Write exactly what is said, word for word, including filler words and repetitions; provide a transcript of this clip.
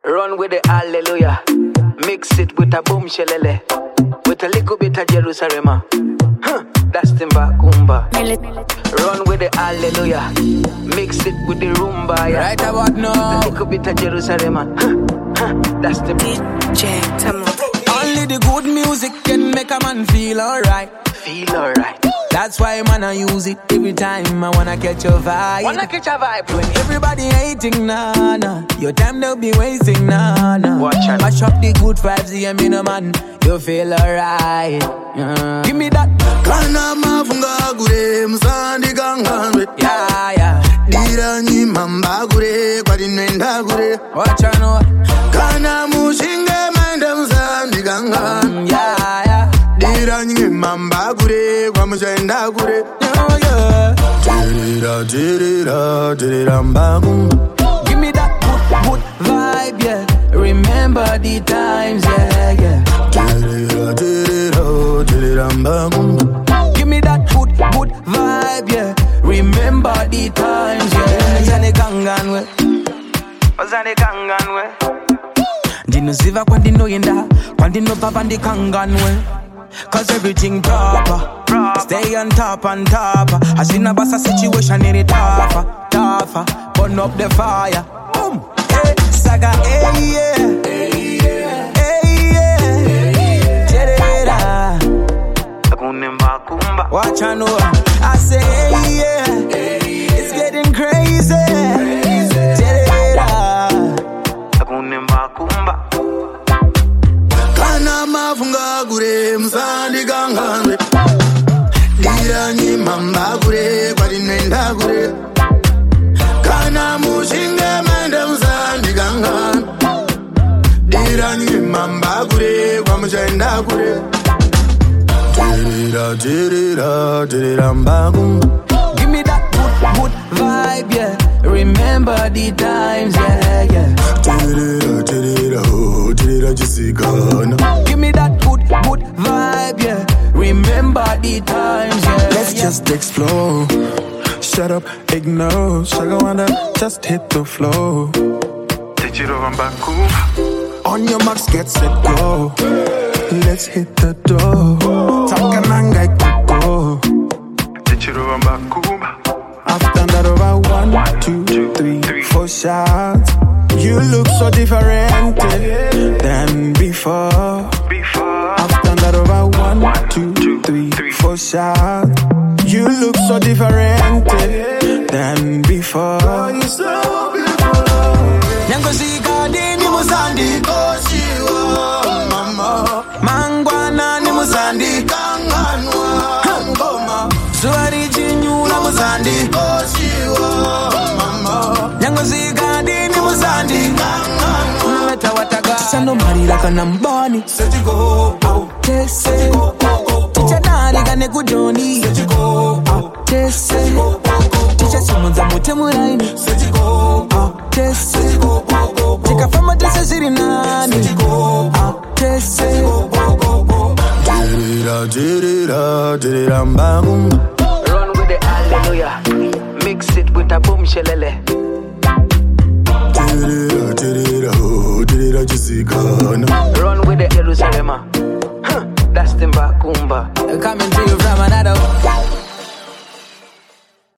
Run with the hallelujah. Mix it with a boom shelele. With a little bit of Jerusalem. Huh, that's Timba Kumba. Run with the hallelujah. Mix it with the rumba. Yeah. Right about now. A little bit of Jerusalem. Huh, huh, that's the D J Tamo. Only the good music can make a man feel alright. Feel alright. That's why man I use it every time I wanna catch a vibe. Wanna catch a vibe. When everybody hating, nah, nah, your time they'll be wasting, nah, nah. Watch out. Mash up the good vibes, yeah, me no man, you feel alright. Yeah. Give me that. Kana mafunga gure, msandi ganganwe. Yeah, yeah. Dira nyi mamba gure, kwa dinwenda gure. Watch out, no. Kana mushinge manda msandi ganganwe. Yeah, yeah. Dira nyi mamba gure, kwa mshenda gure. Yeah, yeah. Tirira, tirira, tirira mbagum. Give me that good, good vibe, yeah. Remember the times, yeah, yeah. Tirira, tirira, tirira mbagum. Give me that good, good vibe, yeah. Remember the times, yeah. Zane kanganwe, Zane kanganwe. Dino ziva kwa dino yenda, kwa dino papa ndi kanganwe. Cause everything proper, stay on top, on top. I seen a boss a situation in it tougher, tougher. Burn up the fire, boom. Hey, saga, hey yeah, hey yeah, hey yeah. Jerera, Kunemba kumba. watch I know. I say hey yeah, it's getting crazy. Jerera, Kunemba kumba. Kana mafunga gure, msandi ganganwe. Dira nyi mamba gure, kwa dinwenda gure. Kana mushinge manda msandi ganganwe. Dira nyi mamba gure, kwa mshenda gure. Tirira, tirira, tirira mbagum. give me that good, good vibe, yeah. Remember the times, yeah, yeah. Tirira, tirira, oh, tirira jisigana. Give me that good, good vibe, yeah. Remember the times, yeah. Let's yeah. just explore. Shut up, ignore. Shaka wanna just hit the flow. On your marks, get set, go. Let's hit the door. Takananga go. After that, over one, two, three, four shots. You look so different than before. After that, over one, two, three, four shots. You look so different than before. You so beautiful. Nyango zika dini muzandi Koshiwa, mama. Mangwana ni muzandi Kanganwa, ngoma. Suari chinyula muzandi Koshiwa, mama. Nyango zika dini muzandi Kanganwa. Meta wataga Sano marila kana mbani Seti go, oh. Tese Ticha nari kane kujoni Seti go, oh. Tese Ticha sumunza mute muraini Seti go, oh. Tese Seti go, oh, oh, oh. Tika fama tese siri nani Seti go, oh. Tese Tirira, tirira, tirira mbagum. Run with the hallelujah. Mix it with a boom shelele. Tirira, tirira, oh, tirira jisigana. Run with the Jerusalem. Huh, that's Timba Kumba. Coming to you from another